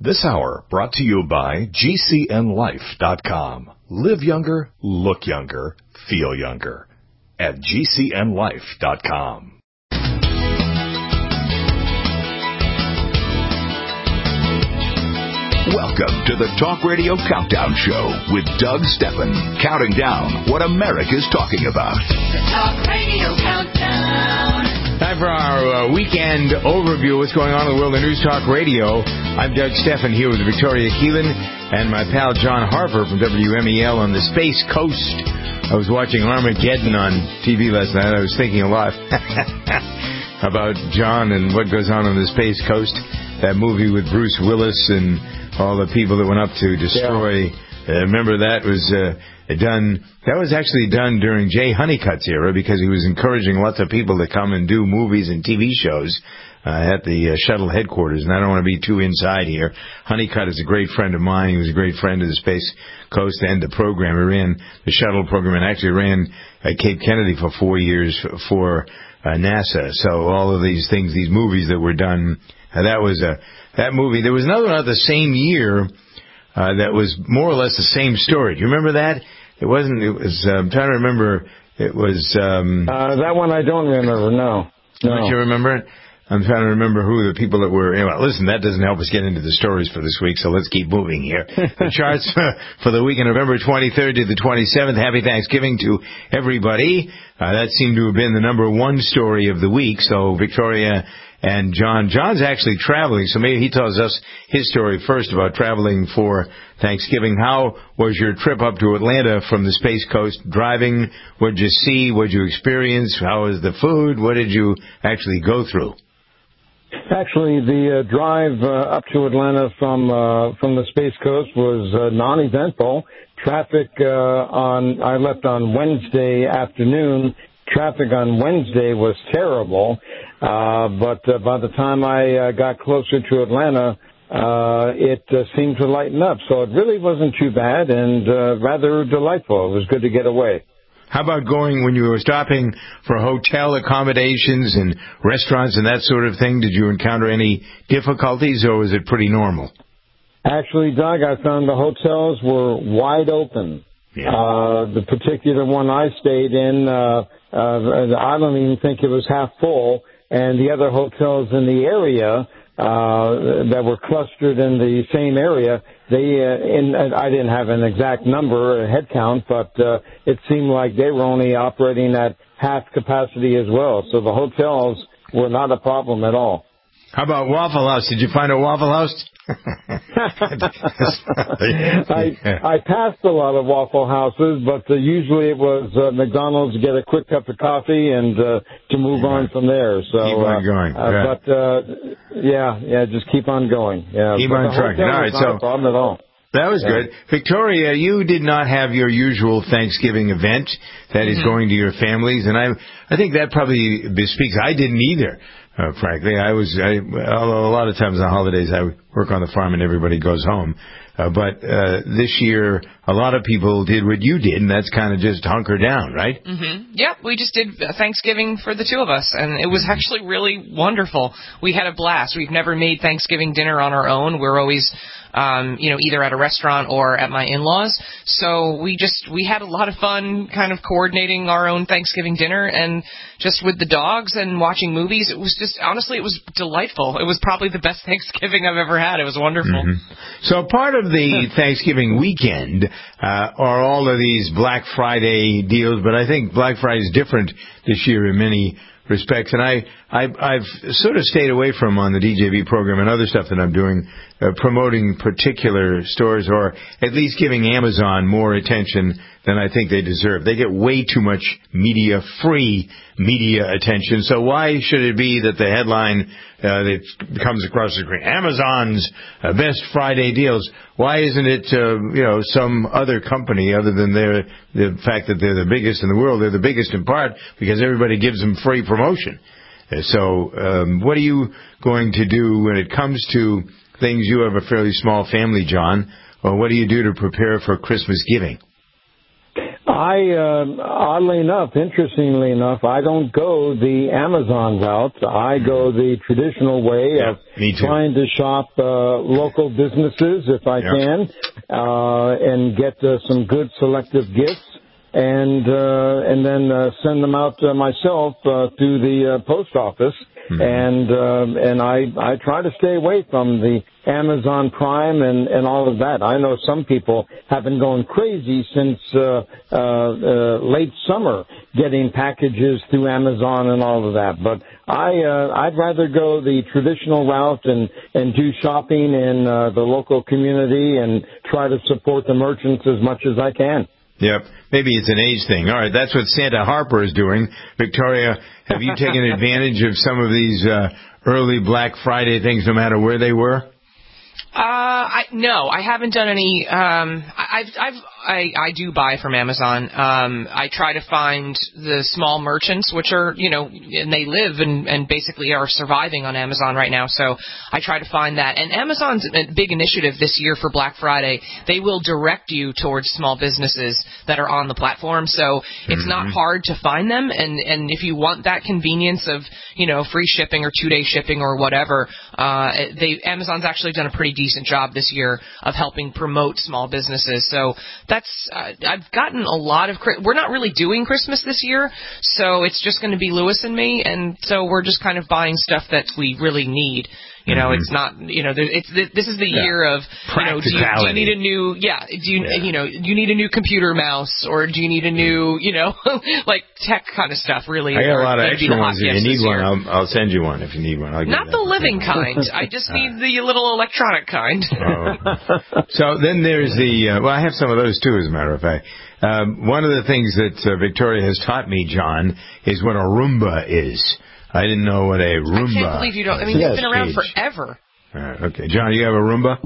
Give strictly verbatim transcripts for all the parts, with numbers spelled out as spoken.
This hour brought to you by G C N life dot com. Live younger, look younger, feel younger at G C N life dot com. Welcome to the Talk Radio Countdown Show with Doug Stephan, counting down what America's talking about. The Talk Radio Countdown. Time for our uh, weekend overview of what's going on in the world of News Talk Radio. I'm Doug Stephan here with Victoria Keelan and my pal John Harper from W M E L on the Space Coast. I was watching Armageddon on T V last night. I was thinking a lot about John and what goes on on the Space Coast. That movie with Bruce Willis and all the people that went up to destroy. Yeah. Uh, remember that was uh, done. That was actually done during Jay Honeycutt's era because he was encouraging lots of people to come and do movies and T V shows uh, at the uh, shuttle headquarters. And I don't want to be too inside here. Honeycutt is a great friend of mine. He was a great friend of the Space Coast and the program. He ran the shuttle program and actually ran uh, Cape Kennedy for four years for uh, NASA. So all of these things, these movies that were done, uh, that was a that movie. There was another one the same year. Uh, that was more or less the same story. Do you remember that? It wasn't, it was, uh, I'm trying to remember, it was, um... Uh, that one I don't remember, no. no. Don't you remember it? I'm trying to remember who the people that were, anyway, listen, that doesn't help us get into the stories for this week, so let's keep moving here. The charts for, for the week of November twenty-third to the twenty-seventh, Happy Thanksgiving to everybody. Uh, that seemed to have been the number one story of the week, so Victoria and John. John's actually traveling, so maybe he tells us his story first about traveling for Thanksgiving. How was your trip up to Atlanta from the Space Coast? Driving, what did you see? What did you experience? How was the food? What did you actually go through? Actually, the uh, drive uh, up to Atlanta from uh, from the Space Coast was uh, non-eventful. Traffic uh, on I left on Wednesday afternoon. Traffic on Wednesday was terrible, uh, but uh, by the time I uh, got closer to Atlanta, uh, it uh, seemed to lighten up. So it really wasn't too bad and uh, rather delightful. It was good to get away. How about going when you were stopping for hotel accommodations and restaurants and that sort of thing? Did you encounter any difficulties, or was it pretty normal? Actually, Doug, I found the hotels were wide open. Yeah. Uh, the particular one I stayed in, uh, uh, I don't even think it was half full, and the other hotels in the area uh, that were clustered in the same area, they, uh, in, I didn't have an exact number, a head count, but uh, it seemed like they were only operating at half capacity as well. So the hotels were not a problem at all. How about Waffle House? Did you find a Waffle House? I I passed a lot of Waffle Houses, but uh, usually it was uh, McDonald's to get a quick cup of coffee and uh, to move yeah. on from there. So keep on going. Uh, uh, yeah. But uh, yeah, yeah, just keep on going. Yeah, keep but on trucking. All right, not so a problem at all. That was yeah. good. Victoria, you did not have your usual Thanksgiving event that is mm-hmm. going to your families, and I I think that probably bespeaks. I didn't either. Uh, frankly, I was, I, although a lot of times on holidays I work on the farm and everybody goes home. Uh, but uh, this year, a lot of people did what you did, and that's kind of just hunker down, right? Mm-hmm. Yep, we just did Thanksgiving for the two of us, and it was mm-hmm. actually really wonderful. We had a blast. We've never made Thanksgiving dinner on our own. We're always, um, you know, either at a restaurant or at my in-laws. So we just, we had a lot of fun kind of coordinating our own Thanksgiving dinner, and just with the dogs and watching movies. It was just, honestly, it was delightful. It was probably the best Thanksgiving I've ever had. It was wonderful. Mm-hmm. So part of the Thanksgiving weekend uh, are all of these Black Friday deals, but I think Black Friday is different this year in many respects, and I, I, I've sort of stayed away from on the D J V program and other stuff that I'm doing, uh, promoting particular stores or at least giving Amazon more attention than I think they deserve. They get way too much media, free media attention. So why should it be that the headline uh, that comes across the screen, Amazon's uh, best Friday deals? Why isn't it, uh, you know, some other company other than their, the fact that they're the biggest in the world? They're the biggest in part because everybody gives them free promotion. Uh, so um, what are you going to do when it comes to things? You have a fairly small family, John. Or what do you do to prepare for Christmas giving? Uh, I, uh, oddly enough, interestingly enough, I don't go the Amazon route. I go the traditional way yeah, of me too. trying to shop uh, local businesses if I yeah. can, uh, and get uh, some good selective gifts. And uh, and then uh, send them out uh, myself uh, through the uh, post office, mm-hmm. and uh, and I I try to stay away from the Amazon Prime and, and all of that. I know some people have been going crazy since uh, uh, uh, late summer, getting packages through Amazon and all of that. But I uh, I'd rather go the traditional route and and do shopping in uh, the local community and try to support the merchants as much as I can. Yep. Maybe it's an age thing. All right, that's what Santa Harper is doing. Victoria, have you taken advantage of some of these uh, early Black Friday things, no matter where they were? Uh, I, no, I haven't done any. Um, I, I've, I've, I, I do buy from Amazon. Um, I try to find the small merchants, which are, you know, and they live and, and basically are surviving on Amazon right now. So I try to find that. And Amazon's a big initiative this year for Black Friday. They will direct you towards small businesses that are on the platform. So it's mm-hmm. not hard to find them. And, and if you want that convenience of, you know, free shipping or two-day shipping or whatever, uh, they, Amazon's actually done a pretty decent job this year of helping promote small businesses. So that's, uh, I've gotten a lot of, we're not really doing Christmas this year, so it's just going to be Lewis and me, and so we're just kind of buying stuff that we really need. You know, mm-hmm. it's not, you know, it's, this is the yeah. year of, you know, do you, do you need a new, yeah, do you, yeah. you know, do you need a new computer mouse, or do you need a new, you know, like tech kind of stuff, really? I got a lot of extra ones. If you need one, I'll, I'll send you one if you need one. I'll not the living kind. I just need the little electronic kind. Oh. So then there's the, uh, well, I have some of those too, as a matter of fact. Um, one of the things that uh, Victoria has taught me, John, is what a Roomba is. I didn't know what a Roomba. I can't believe you don't. I mean, yes, it's been around Paige. forever. All right, okay. John, you have a Roomba?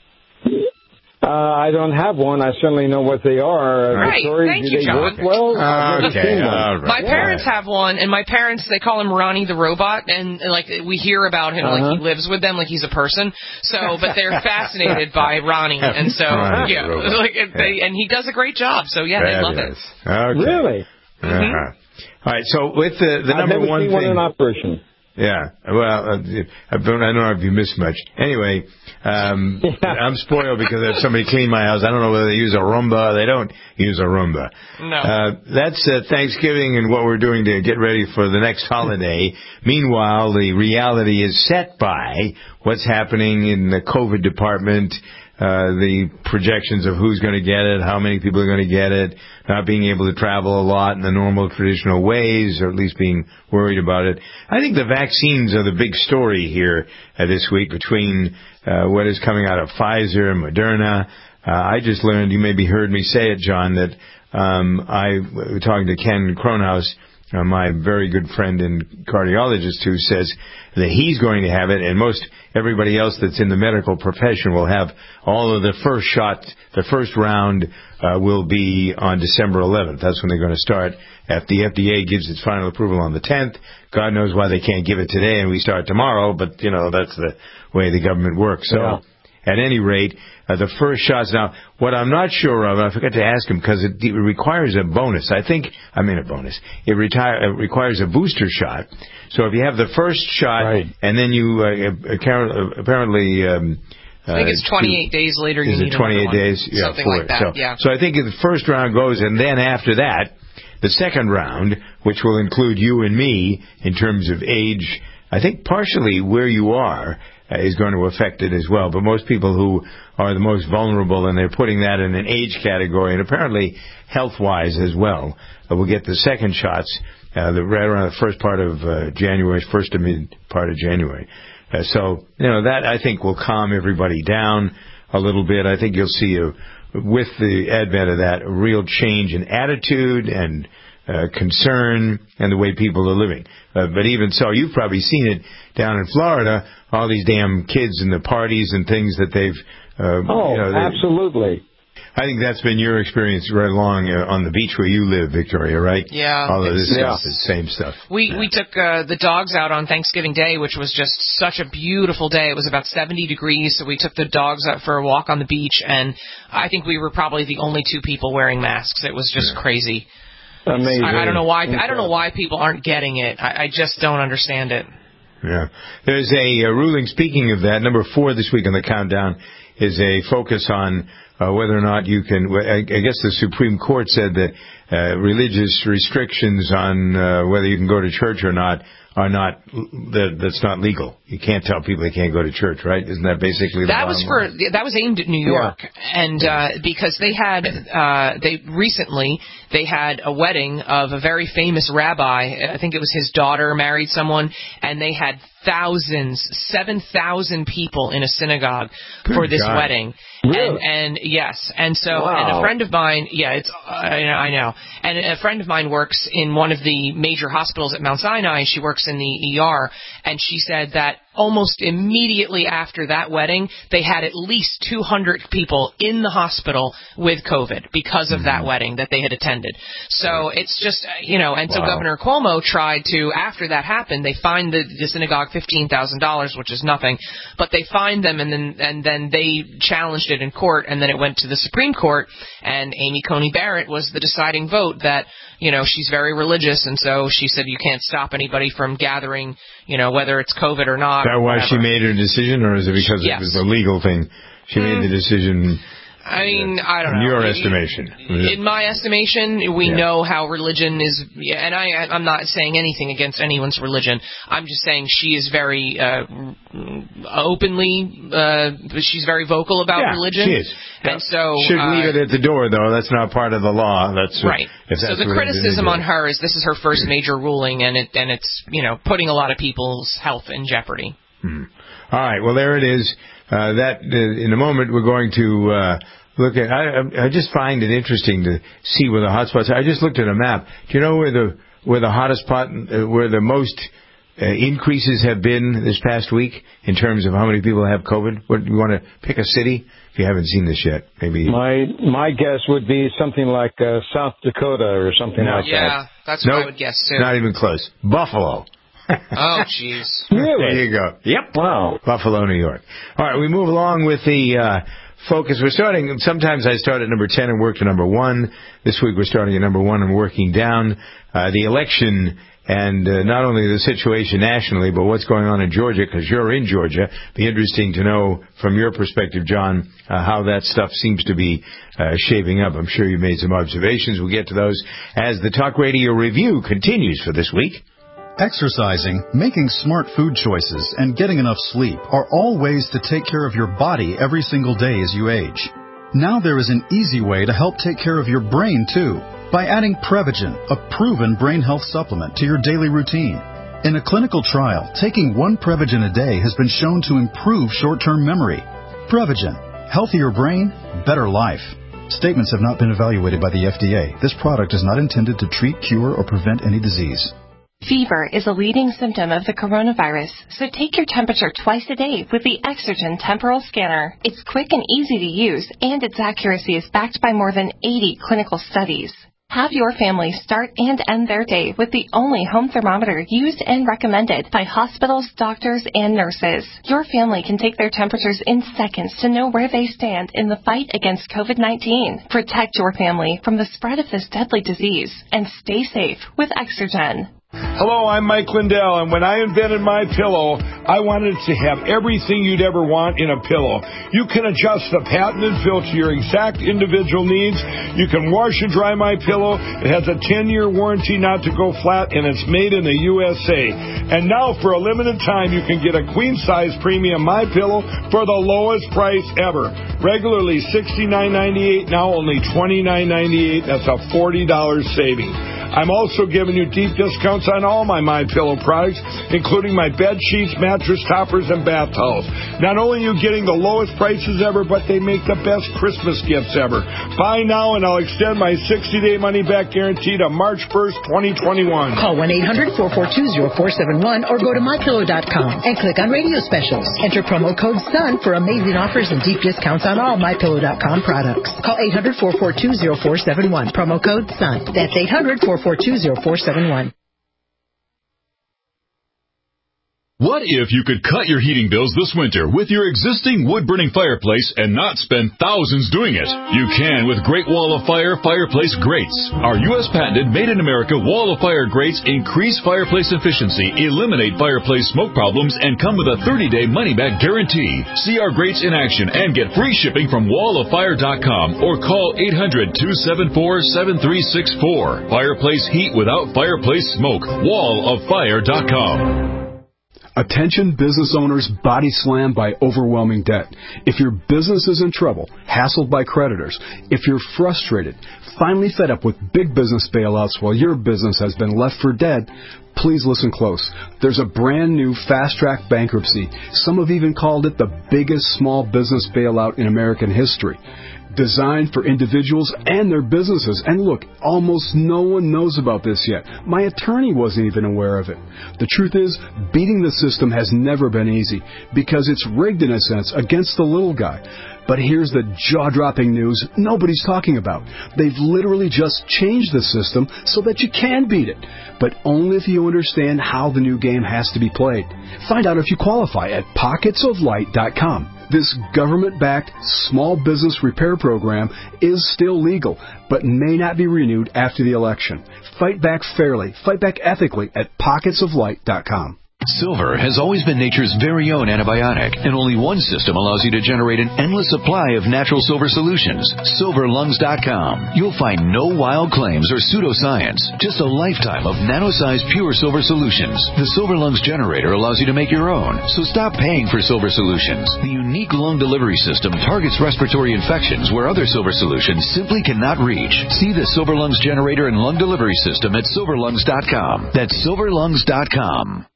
Uh, I don't have one. I certainly know what they are. Right. Victoria, Thank do you, they John. work well? Uh, okay. All right. My parents have one, and my parents, they call him Ronnie the Robot, and, and like we hear about him, uh-huh. like he lives with them, like he's a person. So, but they're fascinated by Ronnie, and so Ronnie yeah, like they, and he does a great job. So yeah, they love it. Okay. Really? Uh-huh. Mm-hmm. All right. So with the the I've number never one seen thing. one in operation. Yeah, well, uh, I don't I don't know if you missed much. Anyway, um, yeah. I'm spoiled because I have somebody clean my house. I don't know whether they use a Roomba or they don't use a Roomba. No. Uh, that's uh, Thanksgiving and what we're doing to get ready for the next holiday. Meanwhile, the reality is set by what's happening in the COVID department, uh, the projections of who's going to get it, how many people are going to get it, not being able to travel a lot in the normal traditional ways, or at least being worried about it. I think the vaccines are the big story here uh, this week between uh, what is coming out of Pfizer and Moderna. Uh, I just learned, you maybe heard me say it, John, that um, I was talking to Ken Cronhaus, Uh, my very good friend and cardiologist, who says that he's going to have it, and most everybody else that's in the medical profession will have all of the first shot. The first round uh, will be on December eleventh. That's when they're going to start. If the F D A gives its final approval on the tenth, God knows why they can't give it today and we start tomorrow, but, you know, that's the way the government works. So, yeah. At any rate, uh, the first shots. Now, what I'm not sure of, and I forgot to ask him because it, it requires a bonus. I think, I mean a bonus. It, retire, it requires a booster shot. So if you have the first shot, right. and then you uh, apparently... Um, I think it's twenty-eight uh, days later you is need it twenty-eight days? Yeah, something for like it. that, So, yeah. so I think the first round goes, and then after that, the second round, which will include you and me in terms of age, I think partially where you are, Uh, is going to affect it as well. But most people who are the most vulnerable, and they're putting that in an age category, and apparently health-wise as well, uh, will get the second shots uh, the, right around the first part of uh, January, first to mid part of January. Uh, so, you know, that I think will calm everybody down a little bit. I think you'll see, a, with the advent of that, a real change in attitude and Uh, concern and the way people are living. Uh, but even so, you've probably seen it down in Florida, all these damn kids and the parties and things that they've... Uh, oh, you know, they, absolutely. I think that's been your experience right along uh, on the beach where you live, Victoria, right? Yeah. All of this yeah. stuff is the same stuff. We yeah. we took uh, the dogs out on Thanksgiving Day, which was just such a beautiful day. It was about seventy degrees, so we took the dogs out for a walk on the beach, and I think we were probably the only two people wearing masks. It was just yeah. crazy. Amazing. I, I don't know why. I don't know why people aren't getting it. I, I just don't understand it. Yeah. There's a, a ruling. Speaking of that, number four this week on the countdown is a focus on uh, whether or not you can. I, I guess the Supreme Court said that uh, religious restrictions on uh, whether you can go to church or not are not. That, that's not legal. You can't tell people they can't go to church, right? Isn't that basically the that was for line? that was aimed at New York, yeah. and uh, because they had uh, they recently they had a wedding of a very famous rabbi. I think it was his daughter married someone, and they had thousands, seven thousand people in a synagogue Good for this God. wedding. Really? And, and yes, and so wow. and a friend of mine, yeah, it's uh, I know, and a friend of mine works in one of the major hospitals at Mount Sinai. She works in the E R, and she said that almost immediately after that wedding, they had at least two hundred people in the hospital with COVID because of mm-hmm. that wedding that they had attended. So it's just, you know, and so wow. Governor Cuomo tried to, after that happened, they fined the, the synagogue fifteen thousand dollars, which is nothing, but they fined them, and then and then they challenged it in court, and then it went to the Supreme Court, and Amy Coney Barrett was the deciding vote that, you know, she's very religious, and so she said you can't stop anybody from gathering, you know, whether it's COVID or not. Is that why she made her decision, or is it because yes. it was a legal thing? She mm. made the decision. I mean, I don't in know. your in, estimation. In my estimation, we yeah. know how religion is, and I, I'm not saying anything against anyone's religion. I'm just saying she is very uh, openly, uh, she's very vocal about yeah, religion. She is. And so should uh, leave it at the door, though. That's not part of the law. That's what, right. If that's so the criticism on her is this is her first major ruling, and it and it's you know putting a lot of people's health in jeopardy. Hmm. All right. Well, there it is. Uh, that uh, in a moment we're going to uh, look at. I, I just find it interesting to see where the hot spots are. I just looked at a map. Do you know where the where the hottest spot, uh, where the most uh, increases have been this past week in terms of how many people have COVID? What, you want to pick a city? If you haven't seen this yet, maybe. My my guess would be something like uh, South Dakota or something no, like yeah, that. Yeah, that's nope, what I would guess too. Not even close. Buffalo. Oh, jeez. Really? There you go. Yep. Wow. Buffalo, New York. All right, we move along with the uh, focus. We're starting, sometimes I start at number ten and work to number one. This week we're starting at number one and working down. Uh, the election and uh, not only the situation nationally, but what's going on in Georgia, because you're in Georgia. Be interesting to know from your perspective, John, uh, how that stuff seems to be uh, shaping up. I'm sure you made some observations. We'll get to those as the Talk Radio Review continues for this week. Exercising, making smart food choices, and getting enough sleep are all ways to take care of your body every single day as you age. Now there is an easy way to help take care of your brain, too, by adding Prevagen, a proven brain health supplement, to your daily routine. In a clinical trial, taking one Prevagen a day has been shown to improve short-term memory. Prevagen, healthier brain, better life. Statements have not been evaluated by the F D A. This product is not intended to treat, cure, or prevent any disease. Fever is a leading symptom of the coronavirus, so take your temperature twice a day with the Exergen Temporal Scanner. It's quick and easy to use, and its accuracy is backed by more than eighty clinical studies. Have your family start and end their day with the only home thermometer used and recommended by hospitals, doctors, and nurses. Your family can take their temperatures in seconds to know where they stand in the fight against COVID nineteen. Protect your family from the spread of this deadly disease and stay safe with Exergen. Hello, I'm Mike Lindell, and when I invented My Pillow, I wanted to have everything you'd ever want in a pillow. You can adjust the patented fill to your exact individual needs. You can wash and dry My Pillow. It has a ten-year warranty not to go flat, and it's made in the U S A. And now, for a limited time, you can get a queen-size premium My Pillow for the lowest price ever. Regularly sixty-nine ninety-eight, now only twenty-nine ninety-eight. That's a forty dollars saving. I'm also giving you deep discounts on all my MyPillow products, including my bed sheets, mattress toppers, and bath towels. Not only are you getting the lowest prices ever, but they make the best Christmas gifts ever. Buy now, and I'll extend my sixty-day money-back guarantee to March first, twenty twenty-one. Call one eight hundred, four four two, zero four seven one or go to my pillow dot com and click on radio specials. Enter promo code SUN for amazing offers and deep discounts on all my pillow dot com products. Call eight hundred, four four two, zero four seven one. Promo code SUN. That's eight hundred, four four two, zero four seven one. What if you could cut your heating bills this winter with your existing wood-burning fireplace and not spend thousands doing it? You can with Great Wall of Fire Fireplace Grates. Our U S patented made-in-America Wall of Fire grates increase fireplace efficiency, eliminate fireplace smoke problems, and come with a thirty-day money-back guarantee. See our grates in action and get free shipping from wall of fire dot com or call eight hundred, two seven four, seven three six four. Fireplace heat without fireplace smoke. wall of fire dot com. Attention business owners body slammed by overwhelming debt. If your business is in trouble, hassled by creditors, if you're frustrated, finally fed up with big business bailouts while your business has been left for dead, please listen close. There's a brand new fast-track bankruptcy. Some have even called it the biggest small business bailout in American history. Designed for individuals and their businesses. And look, almost no one knows about this yet. My attorney wasn't even aware of it. The truth is, beating the system has never been easy because it's rigged in a sense against the little guy. But here's the jaw-dropping news nobody's talking about. They've literally just changed the system so that you can beat it, but only if you understand how the new game has to be played. Find out if you qualify at pockets of light dot com. This government-backed small business repair program is still legal, but may not be renewed after the election. Fight back fairly, fight back ethically at pockets of light dot com. Silver has always been nature's very own antibiotic, and only one system allows you to generate an endless supply of natural silver solutions. silver lungs dot com. You'll find no wild claims or pseudoscience, just a lifetime of nano-sized pure silver solutions. The Silver Lungs generator allows you to make your own, so stop paying for silver solutions. The unique lung delivery system targets respiratory infections where other silver solutions simply cannot reach. See the Silver Lungs generator and lung delivery system at silver lungs dot com. That's silver lungs dot com.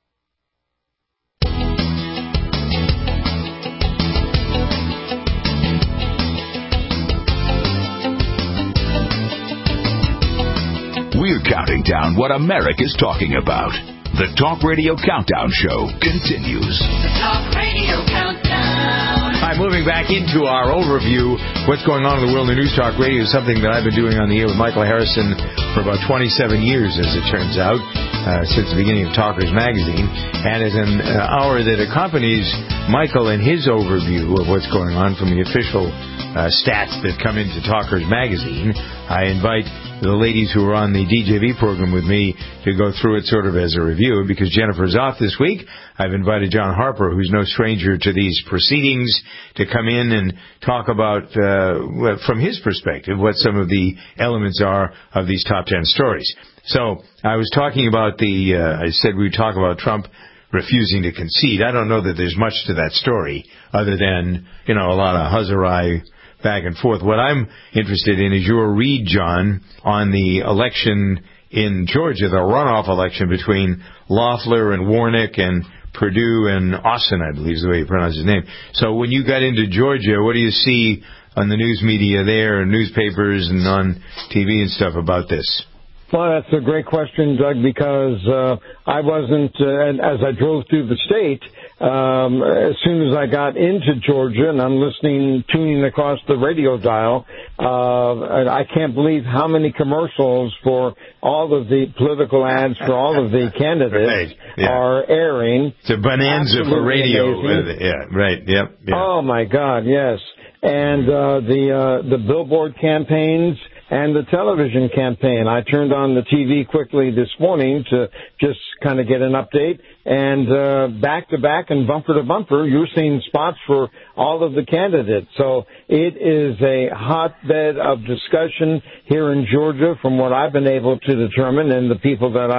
We're counting down what America's talking about. The Talk Radio Countdown Show continues. The Talk Radio Countdown. Hi, moving back into our overview, what's going on in the world of News Talk Radio is something that I've been doing on the air with Michael Harrison for about twenty-seven years, as it turns out, uh, since the beginning of Talkers Magazine. And as an uh, hour that accompanies Michael in his overview of what's going on from the official uh, stats that come into Talkers Magazine, I invite the ladies who are on the D J V program with me to go through it sort of as a review. Because Jennifer's off this week, I've invited John Harper, who's no stranger to these proceedings, to come in and talk about, uh, from his perspective, what some of the elements are of these top ten stories. So I was talking about the, uh, I said we would talk about Trump refusing to concede. I don't know that there's much to that story other than, you know, a lot of huzzarai back and forth. What I'm interested in is your read, John, on the election in Georgia, the runoff election between Loeffler and Warnock and Perdue and Austin, I believe is the way you pronounce his name. So when you got into Georgia, what do you see on the news media there, and newspapers and on T V and stuff about this? Well, that's a great question, Doug, because uh, I wasn't, uh, as I drove through the state, um, as soon as I got into Georgia, and I'm listening, tuning across the radio dial, uh, and I can't believe how many commercials for all of the political ads for all of the candidates right. yeah. are airing. It's a bonanza Absolutely for radio. Amazing. Yeah, right, yep. Yeah. Oh, my God, yes. And uh, the uh, the billboard campaigns and the television campaign. I turned on the T V quickly this morning to just kind of get an update, and uh, back to back and bumper to bumper, you're seeing spots for all of the candidates. So it is a hotbed of discussion here in Georgia from what I've been able to determine and the people that I've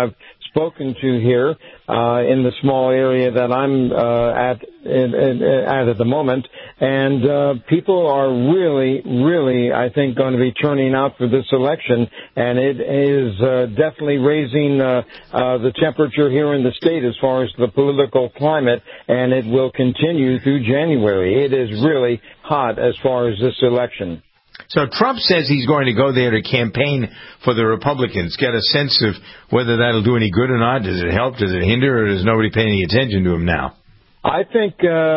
spoken to here uh, in the small area that I'm uh, at, in, in, at at the moment, and uh, people are really, really, I think, going to be turning out for this election, and it is uh, definitely raising uh, uh, the temperature here in the state as far as the political climate, and it will continue through January. It is really hot as far as this election. So Trump says he's going to go there to campaign for the Republicans. Get a sense of whether that'll do any good or not. Does it help? Does it hinder? Or does nobody pay any attention to him now? I think,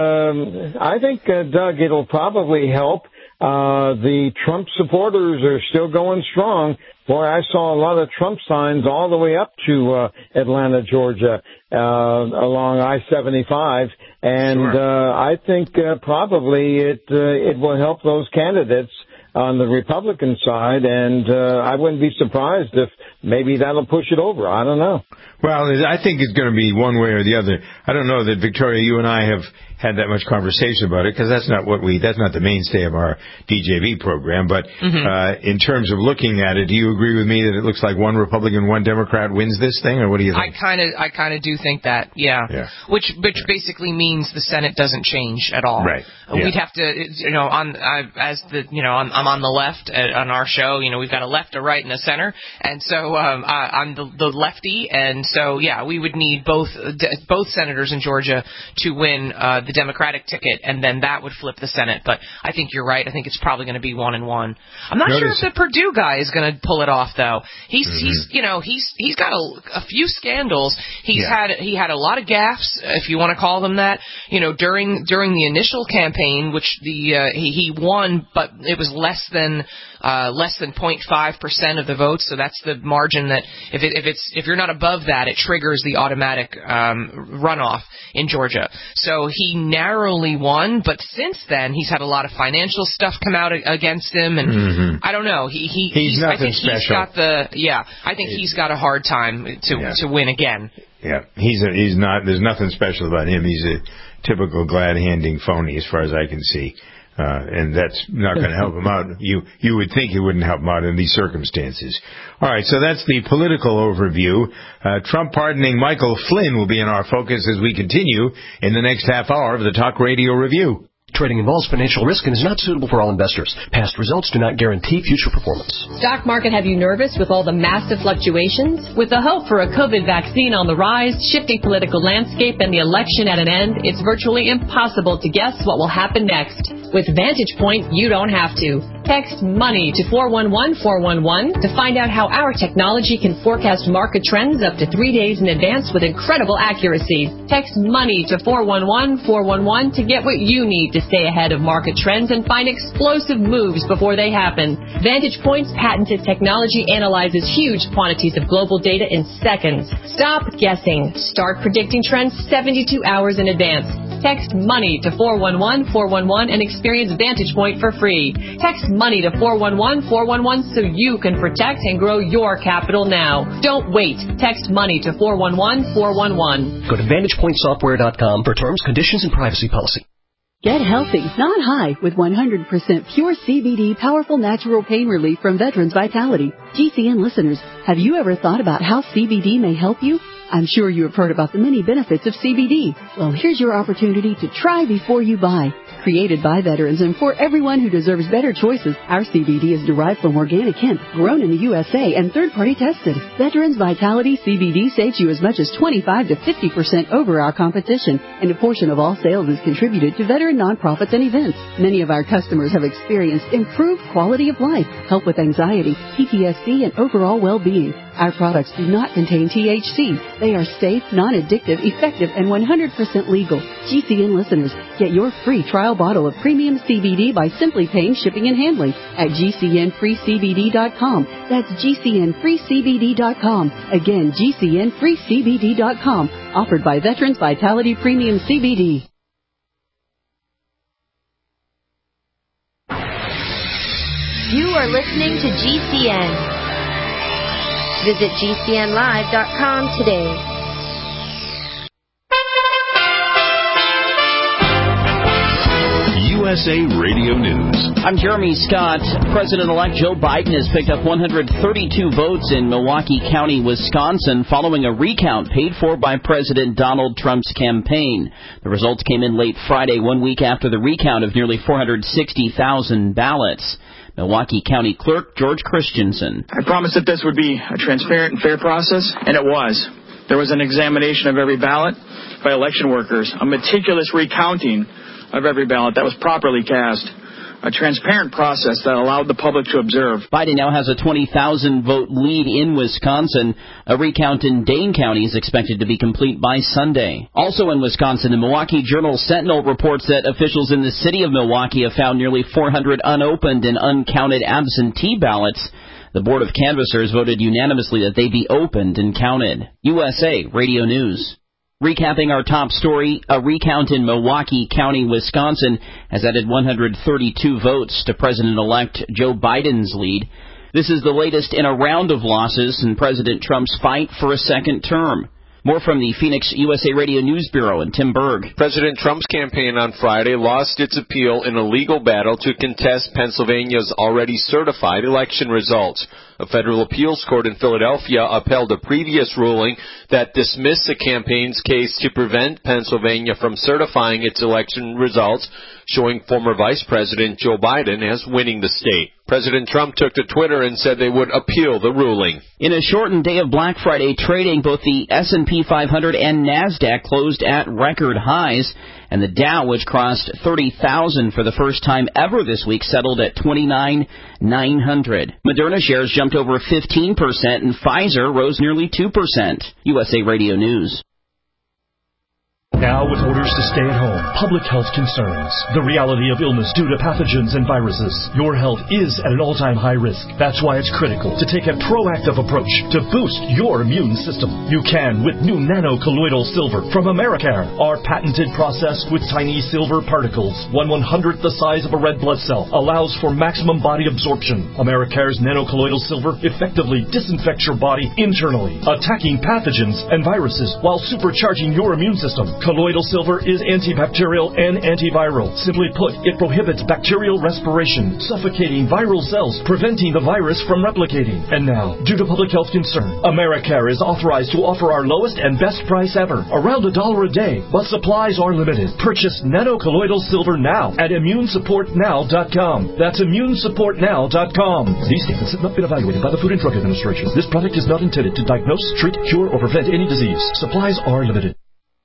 um, I think, uh, Doug, it'll probably help. Uh, the Trump supporters are still going strong. Boy, I saw a lot of Trump signs all the way up to uh, Atlanta, Georgia, uh, along I seventy-five. And Sure. uh, I think uh, probably it uh, it will help those candidates on the Republican side, and uh, I wouldn't be surprised if maybe that'll push it over. I don't know. Well, I think it's going to be one way or the other. I don't know that, Victoria, you and I have had that much conversation about it, because that's not what we, that's not the mainstay of our D J V program. But mm-hmm. uh, in terms of looking at it, do you agree with me that it looks like one Republican, one Democrat wins this thing, or what do you think? I kind of, I kind of do think that, yeah. yeah. Which, which yeah. basically means the Senate doesn't change at all. Right. Uh, yeah. We'd have to, you know, on I, as the, you know, I'm, I'm on the left uh, on our show. You know, we've got a left, a right, and a center, and so um, I, I'm the, the lefty, and so yeah, we would need both both senators in Georgia to win uh, the Democratic ticket, and then that would flip the Senate. But I think you're right. I think it's probably going to be one and one. I'm not Notice. sure if the Perdue guy is going to pull it off, though. He's mm-hmm. he's you know he's he's got a, a few scandals. He's yeah. had he had a lot of gaffes, if you want to call them that. You know, during during the initial campaign, which the uh, he he won, but it was less than. Uh, less than zero point five percent of the votes, so that's the margin that if it, if it's if you're not above that, it triggers the automatic um, runoff in Georgia. So he narrowly won, but since then he's had a lot of financial stuff come out against him, and mm-hmm. I don't know. He he he's, he's I nothing think special. He's got the yeah. I think he's got a hard time to yeah. to win again. Yeah, he's a, he's not. There's nothing special about him. He's a typical glad-handing phony, as far as I can see. Uh, and that's not going to help him out. You you would think it wouldn't help him out in these circumstances. All right, so that's the political overview. Uh, Trump pardoning Michael Flynn will be in our focus as we continue in the next half hour of the Talk Radio Review. Trading involves financial risk and is not suitable for all investors. Past results do not guarantee future performance. Stock market have you nervous with all the massive fluctuations? With the hope for a COVID vaccine on the rise, shifting political landscape, and the election at an end, it's virtually impossible to guess what will happen next. With Vantage Point, you don't have to. Text MONEY to four one one four one one to find out how our technology can forecast market trends up to three days in advance with incredible accuracy. Text MONEY to four one one four one one to get what you need to stay ahead of market trends and find explosive moves before they happen. Vantage Point's patented technology analyzes huge quantities of global data in seconds. Stop guessing. Start predicting trends seventy-two hours in advance. Text MONEY to four one one four one one and experience Vantage Point for free. Text MONEY to four one one four one one so you can protect and grow your capital now. Don't wait. Text MONEY to four one one four one one. Go to vantage point software dot com for terms, conditions, and privacy policy. Get healthy, not high, with one hundred percent pure C B D powerful natural pain relief from Veterans Vitality. G C N listeners, have you ever thought about how C B D may help you? I'm sure you have heard about the many benefits of C B D. Well, here's your opportunity to try before you buy. Created by veterans and for everyone who deserves better choices, our C B D is derived from organic hemp, grown in the U S A, and third-party tested. Veterans Vitality C B D saves you as much as twenty-five to fifty percent over our competition, and a portion of all sales is contributed to veteran nonprofits and events. Many of our customers have experienced improved quality of life, help with anxiety, P T S D, and overall well-being. Our products do not contain T H C. They are safe, non-addictive, effective, and one hundred percent legal. G C N listeners, get your free trial bottle of premium C B D by simply paying shipping and handling at G C N free C B D dot com. That's G C N free C B D dot com. Again, G C N free C B D dot com. Offered by Veterans Vitality Premium C B D. You are listening to G C N. Visit G C N live dot com today. U S A Radio News. I'm Jeremy Scott. President-elect Joe Biden has picked up one hundred thirty-two votes in Milwaukee County, Wisconsin, following a recount paid for by President Donald Trump's campaign. The results came in late Friday, one week after the recount of nearly four hundred sixty thousand ballots. Milwaukee County Clerk George Christensen. I promised that this would be a transparent and fair process, and it was. There was an examination of every ballot by election workers, a meticulous recounting of every ballot that was properly cast, a transparent process that allowed the public to observe. Biden now has a twenty thousand vote lead in Wisconsin. A recount in Dane County is expected to be complete by Sunday. Also in Wisconsin, the Milwaukee Journal-Sentinel reports that officials in the city of Milwaukee have found nearly four hundred unopened and uncounted absentee ballots. The Board of Canvassers voted unanimously that they be opened and counted. U S A Radio News. Recapping our top story, a recount in Milwaukee County, Wisconsin, has added one hundred thirty-two votes to President-elect Joe Biden's lead. This is the latest in a round of losses in President Trump's fight for a second term. More from the Phoenix U S A Radio News Bureau and Tim Berg. President Trump's campaign on Friday lost its appeal in a legal battle to contest Pennsylvania's already certified election results. A federal appeals court in Philadelphia upheld a previous ruling that dismissed the campaign's case to prevent Pennsylvania from certifying its election results, showing former Vice President Joe Biden as winning the state. President Trump took to Twitter and said they would appeal the ruling. In a shortened day of Black Friday trading, both the S and P five hundred and NASDAQ closed at record highs, and the Dow, which crossed thirty thousand for the first time ever this week, settled at twenty-nine thousand nine hundred. Moderna shares jumped over fifteen percent, and Pfizer rose nearly two percent. U S A Radio News. Now with orders to stay at home, public health concerns, the reality of illness due to pathogens and viruses, your health is at an all-time high risk. That's why it's critical to take a proactive approach to boost your immune system. You can with new nano-colloidal silver from Americare, our patented process with tiny silver particles, one one-hundredth the size of a red blood cell, allows for maximum body absorption. Americare's nano-colloidal silver effectively disinfects your body internally, attacking pathogens and viruses while supercharging your immune system. Colloidal silver is antibacterial and antiviral. Simply put, it prohibits bacterial respiration, suffocating viral cells, preventing the virus from replicating. And now, due to public health concern, Americare is authorized to offer our lowest and best price ever, around a dollar a day, but supplies are limited. Purchase nano-colloidal silver now at immune support now dot com. That's immune support now dot com. These statements have not been evaluated by the Food and Drug Administration. This product is not intended to diagnose, treat, cure, or prevent any disease. Supplies are limited.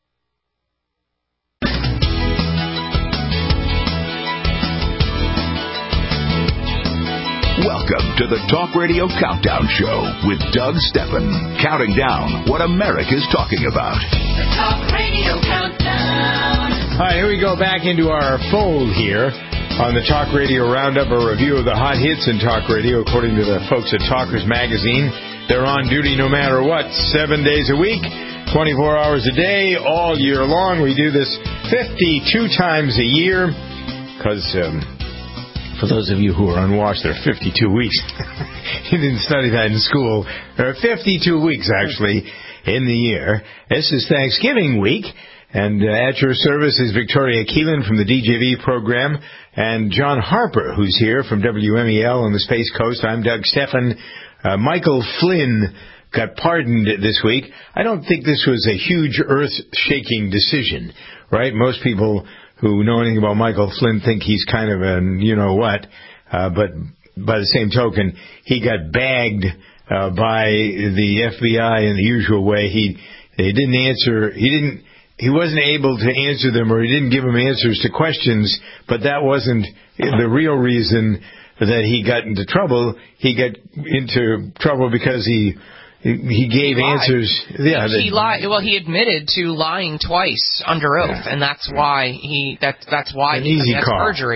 Welcome to the Talk Radio Countdown Show with Doug Steffen, counting down what America's talking about. The Talk Radio Countdown. All right, here we go back into our fold here on the Talk Radio Roundup, a review of the hot hits in Talk Radio, according to the folks at Talkers Magazine. They're on duty no matter what, seven days a week, twenty-four hours a day, all year long. We do this fifty-two times a year because... Um, For those of you who are unwashed, there are fifty-two weeks. You didn't study that in school. There are fifty-two weeks, actually, in the year. This is Thanksgiving week, and uh, at your service is Victoria Keelan from the D J V program, and John Harper, who's here from W M E L on the Space Coast. I'm Doug Steffen. Uh, Michael Flynn got pardoned this week. I don't think this was a huge earth-shaking decision, right? Most people who know anything about Michael Flynn think he's kind of a you-know-what, uh, but by the same token, he got bagged uh, by the F B I in the usual way. He they didn't answer, he didn't, he wasn't able to answer them, or he didn't give them answers to questions, but that wasn't the real reason that he got into trouble. He got into trouble because he... He gave he answers. Yeah, he lied. Well, he admitted to lying twice under oath, yeah. and that's why he. That that's why An he easy has call. perjury.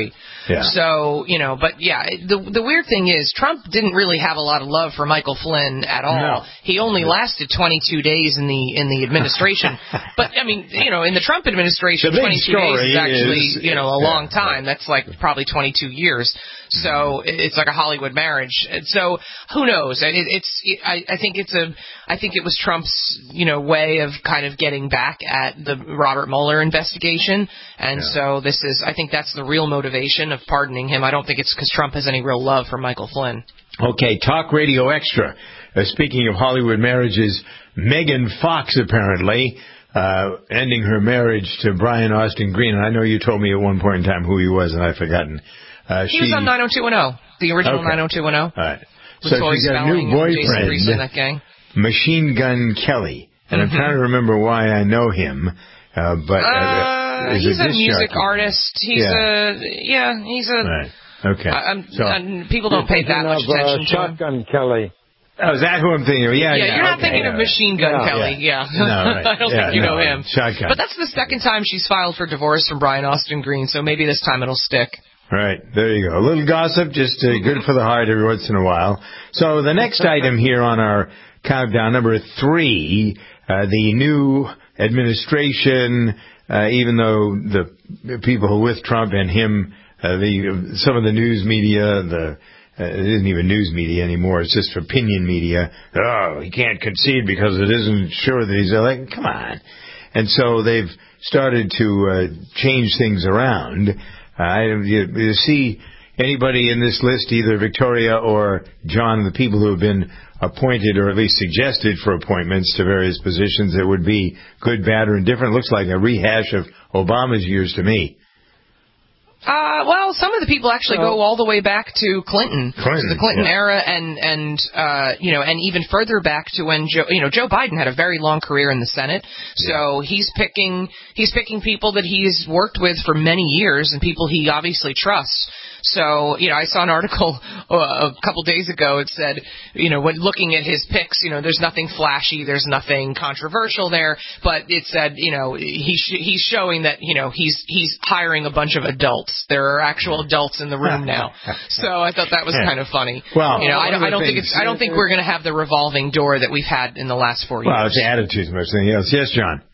Yeah. So, you know, but yeah, the the weird thing is Trump didn't really have a lot of love for Michael Flynn at all. No. He only lasted twenty-two days in the in the administration. But I mean, you know, in the Trump administration, The big twenty-two days story is actually, is- you know, a yeah. long time. That's like probably twenty-two years. So it's like a Hollywood marriage. And so who knows? It, it's I, I think it's a I think it was Trump's, you know, way of kind of getting back at the Robert Mueller investigation. And Yeah. so this is I think that's the real motivation of pardoning him. I don't think it's because Trump has any real love for Michael Flynn. Okay, Talk Radio Extra. Uh, speaking of Hollywood marriages, Megan Fox apparently uh, ending her marriage to Brian Austin Green. And I know you told me at one point in time who he was, and I've forgotten. Uh, He she, was on nine oh two one oh, the original Okay. nine oh two one oh. All right. With So Tori she's got a Spelling new and Jason Priest and boyfriend, that gang. Machine Gun Kelly. And Mhm. I'm trying to remember why I know him. Uh, but uh, Uh, is he's it a this music jockey? artist. He's Yeah. a yeah. He's a. Right. Okay. I, I'm, So- I'm- people don't pay that much Of, uh, attention to him. Shotgun Kelly. Oh, is that who I'm thinking of? Yeah, Yeah, yeah. you're not okay, thinking yeah. of Machine Gun Yeah. Kelly. Yeah, No, right. I don't Yeah, think you know no, him. Shotgun. But that's the second time she's filed for divorce from Brian Austin Green, so maybe this time it'll stick. Right, there you go. A little gossip, just uh, good for the heart every once in a while. So the next item here on our countdown, number three, uh, the new administration, uh, even though the people who are with Trump and him, uh, the some of the news media, the uh, it isn't even news media anymore, it's just opinion media. Oh, he can't concede because it isn't sure that he's elected. Come on. And so they've started to uh, change things around. Uh, you, you see anybody in this list, either Victoria or John, the people who have been appointed or at least suggested for appointments to various positions that would be good, bad, or indifferent? Looks like a rehash of Obama's years to me. Uh, well, some of the people actually go all the way back to Clinton, Clinton, to the Clinton yeah. era, and and uh, you know, and even further back to when Joe, you know, Joe Biden had a very long career in the Senate. So he's picking he's picking people that he's worked with for many years and people he obviously trusts. So, you know, I saw an article uh, a couple days ago. It said, you know, when looking at his picks, you know, there's nothing flashy, there's nothing controversial there, but it said, you know, he sh- he's showing that, you know, he's he's hiring a bunch of adults. There are actual adults in the room now. So I thought that was kind of funny. Well, you know, I one don't, of I the don't think things- it's I don't think we're going to have the revolving door that we've had in the last four Well, years. it's attitudes much than anything else. Yes, John.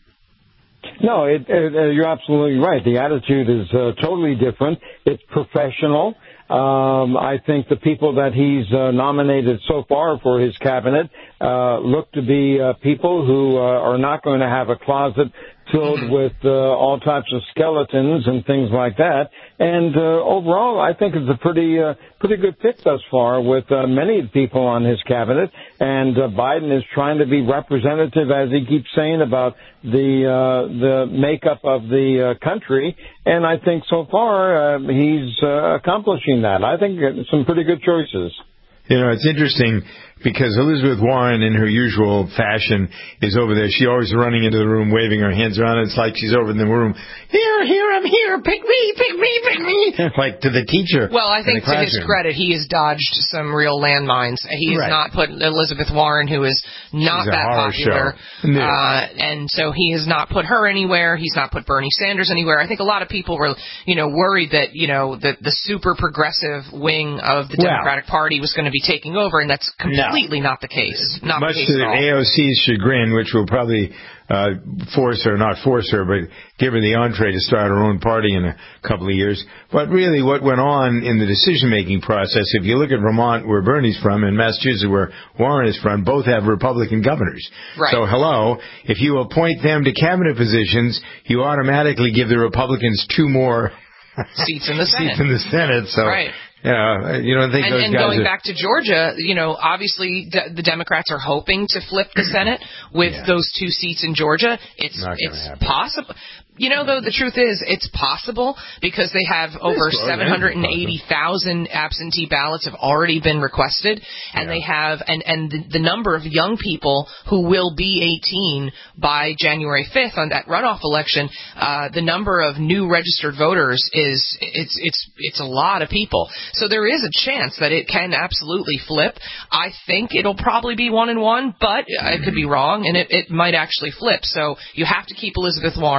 No, it, it, uh, you're absolutely right. The attitude is uh, totally different. It's professional. Um, I think the people that he's uh, nominated so far for his cabinet uh, look to be uh, people who uh, are not going to have a closet filled with uh, all types of skeletons and things like that. And uh, overall, I think it's a pretty uh, pretty good pick thus far with uh, many people on his cabinet. And uh, Biden is trying to be representative, as he keeps saying, about the uh, the makeup of the uh, country. And I think so far uh, he's uh, accomplishing that. I think uh, some pretty good choices. You know, it's interesting because Elizabeth Warren, in her usual fashion, is over there. She always running into the room, waving her hands around. It's like she's over in the room. Here, here, I'm here. Pick me, pick me, pick me. Like to the teacher. Well, I in think the to his classroom. credit, he has dodged some real landmines. He has Right. not put Elizabeth Warren, who is not She's a that horror popular, show. No. uh, and so he has not put her anywhere. He's not put Bernie Sanders anywhere. I think a lot of people were, you know, worried that, you know, the, the super progressive wing of the Well. Democratic Party was going to be taking over, and that's completely not the case. Not Much the case to at all. A O C's chagrin, which will probably uh, force her, not force her, but give her the entree to start her own party in a couple of years. But really what went on in the decision-making process, if you look at Vermont, where Bernie's from, and Massachusetts, where Warren is from, both have Republican governors. Right. So, hello, if you appoint them to cabinet positions, you automatically give the Republicans two more Seats in the Senate. seats in the Senate. So, Right. yeah, you don't think And, those and guys going are... back to Georgia, you know, obviously de- the Democrats are hoping to flip the Senate with Yeah. those two seats in Georgia. It's Not gonna it's happen. possible. You know, though, the truth is, it's possible because they have over It's seven hundred eighty thousand absentee ballots have already been requested, and they have, and, and the, the number of young people who will be eighteen by January fifth on that runoff election, uh, the number of new registered voters is, it's, it's, it's a lot of people. So there is a chance that it can absolutely flip. I think it'll probably be one and one, but I could be wrong, and it, it might actually flip. So you have to keep Elizabeth Warren in place.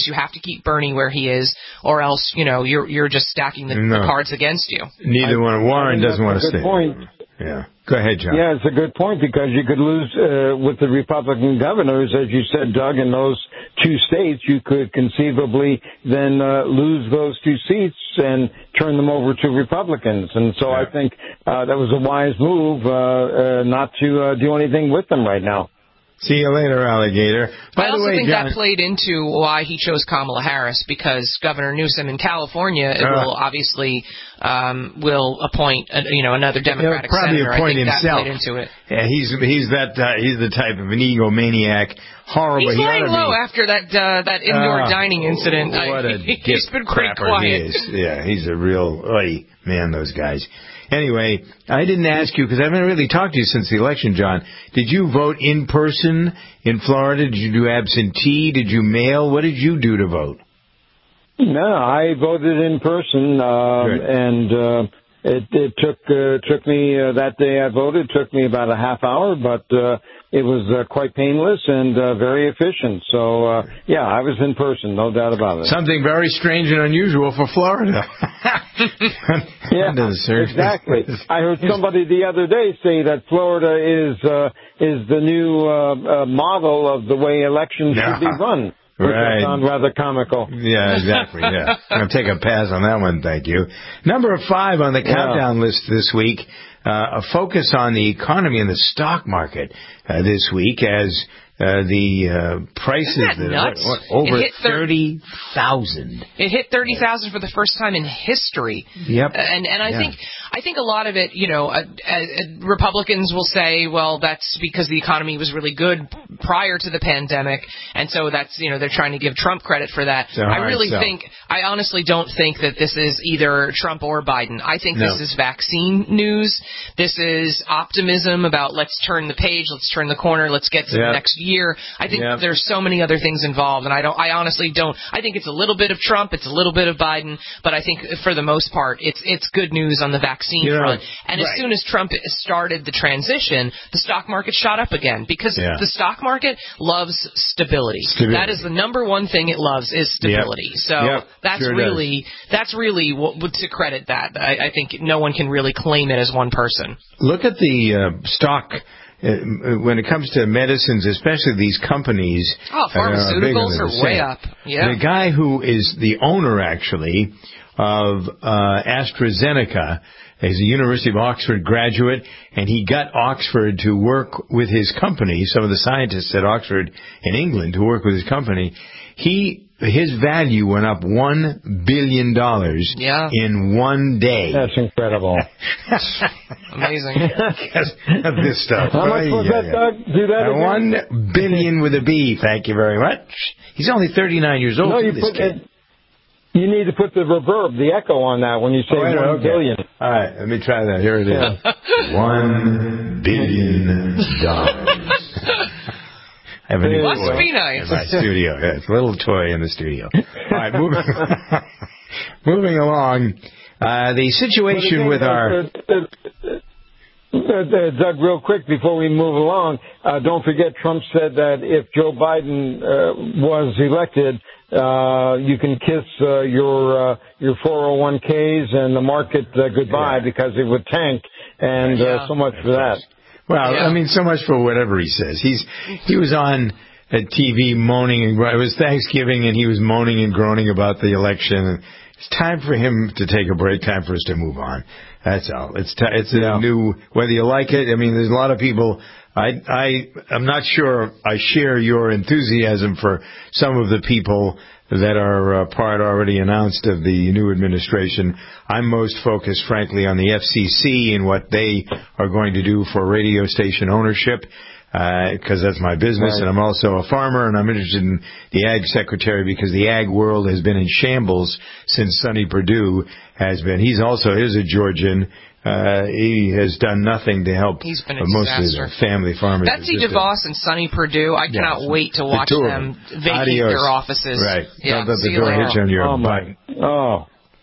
is you have to keep Bernie where he is, or else, you know, you're you're just stacking the, no. the cards against you. Neither one. Warren doesn't want to stay. Point. Yeah. Go ahead, John. Yeah, it's a good point because you could lose uh, with the Republican governors, as you said, Doug, in those two states. You could conceivably then uh, lose those two seats and turn them over to Republicans. And so yeah. I think uh, that was a wise move uh, uh, not to uh, do anything with them right now. See you later, alligator. By I also the way, think John, that played into why he chose Kamala Harris, because Governor Newsom in California uh, will obviously um, will appoint a, you know another Democratic he'll probably senator. appoint I think himself. that played into it. Yeah, he's he's that uh, he's the type of an egomaniac. Horrible. He's he laying low be. after that uh, that indoor uh, dining incident. What a I, he's been pretty quiet. He is. Yeah, he's a real oy, man. Those guys. Anyway, I didn't ask you because I haven't really talked to you since the election, John. Did you vote in person in Florida? Did you do absentee? Did you mail? What did you do to vote? No, I voted in person, um, and uh, it, it took uh, took me uh, that day I voted took me about a half hour, but uh, it was uh, quite painless and uh, very efficient. So uh, yeah, I was in person, no doubt about it. Something very strange and unusual for Florida. Yeah, exactly. I heard somebody the other day say that Florida is uh, is the new uh, uh, model of the way elections should be run. Which Right. I found rather comical. Yeah, exactly. Yeah, I'm gonna take a pass on that one. Thank you. Number five on the Yeah. countdown list this week, uh, a focus on the economy and the stock market uh, this week as uh, the uh, prices Isn't that nuts? What, what, over It hit thirty thousand. It hit thirty thousand for the first time in history. Yep. And and I Yeah. think I think a lot of it, you know, uh, uh, Republicans will say, well, that's because the economy was really good prior to the pandemic, and so that's, you know, they're trying to give Trump credit for that. So I hard really sell. think, I honestly don't think that this is either Trump or Biden. I think No. this is vaccine news. This is optimism about let's turn the page, let's turn the corner, let's get to Yep. the next year. I think Yep. there's so many other things involved, and I don't. I honestly don't. I think it's a little bit of Trump, it's a little bit of Biden, but I think for the most part, it's it's good news on the vaccine You know, front. And as right. soon as Trump started the transition, the stock market shot up again because Yeah. the stock market loves stability. Stability. That is the number one thing it loves is stability. Yep. So Yep. that's Sure really that's really what, what to credit that. I, I think no one can really claim it as one person. Look at the uh, stock. Uh, when it comes to medicines, especially these companies. Oh, that are big on pharmaceuticals the are way same. up. Yeah. The guy who is the owner, actually, of uh, AstraZeneca is a University of Oxford graduate, and he got Oxford to work with his company, some of the scientists at Oxford in England to work with his company. He His value went up one billion dollars Yeah. in one day. That's incredible. Amazing. Of this stuff. How much was Yeah, that, yeah. Doug? Do that Uh, again? One billion with a B. Thank you very much. He's only thirty-nine years old. No, you this put kid. it, you need to put the reverb, the echo on that when you say Oh, I know, one okay. billion. All right, let me try that. Here it is. One billion dollars. I have a new Must toy be nice. in my studio. Yeah, it's a little toy in the studio. All right, moving, moving along. Uh, the situation But again, with uh, our... uh, uh, uh, uh, Doug, real quick before we move along, uh, don't forget Trump said that if Joe Biden uh, was elected, uh, you can kiss uh, your uh, your four oh one k's and the market uh, goodbye Yeah. because it would tank. And uh, Yeah. so much for that. Well, Yeah. I mean, so much for whatever he says. He's he was on a T V moaning and gro- it was Thanksgiving and he was moaning and groaning about the election. It's time for him to take a break. Time for us to move on. That's all. It's t- it's a Yeah. new whether you like it. I mean, there's a lot of people. I I I'm not sure I share your enthusiasm for some of the people that are uh, part already announced of the new administration. I'm most focused, frankly, on the F C C and what they are going to do for radio station ownership, because uh, that's my business, Right. and I'm also a farmer, and I'm interested in the ag secretary because the ag world has been in shambles since Sonny Perdue has been. He's also he's a Georgian. Uh, he has done nothing to help He's been a most of disaster. the family farmers. Betsy It's just a- DeVos and Sonny Perdue, I cannot Yes. wait to The watch two of them them. vacate Adios. their offices. Right. Yeah, Don't let see the you door later. hit you on your Oh, butt. my. Oh.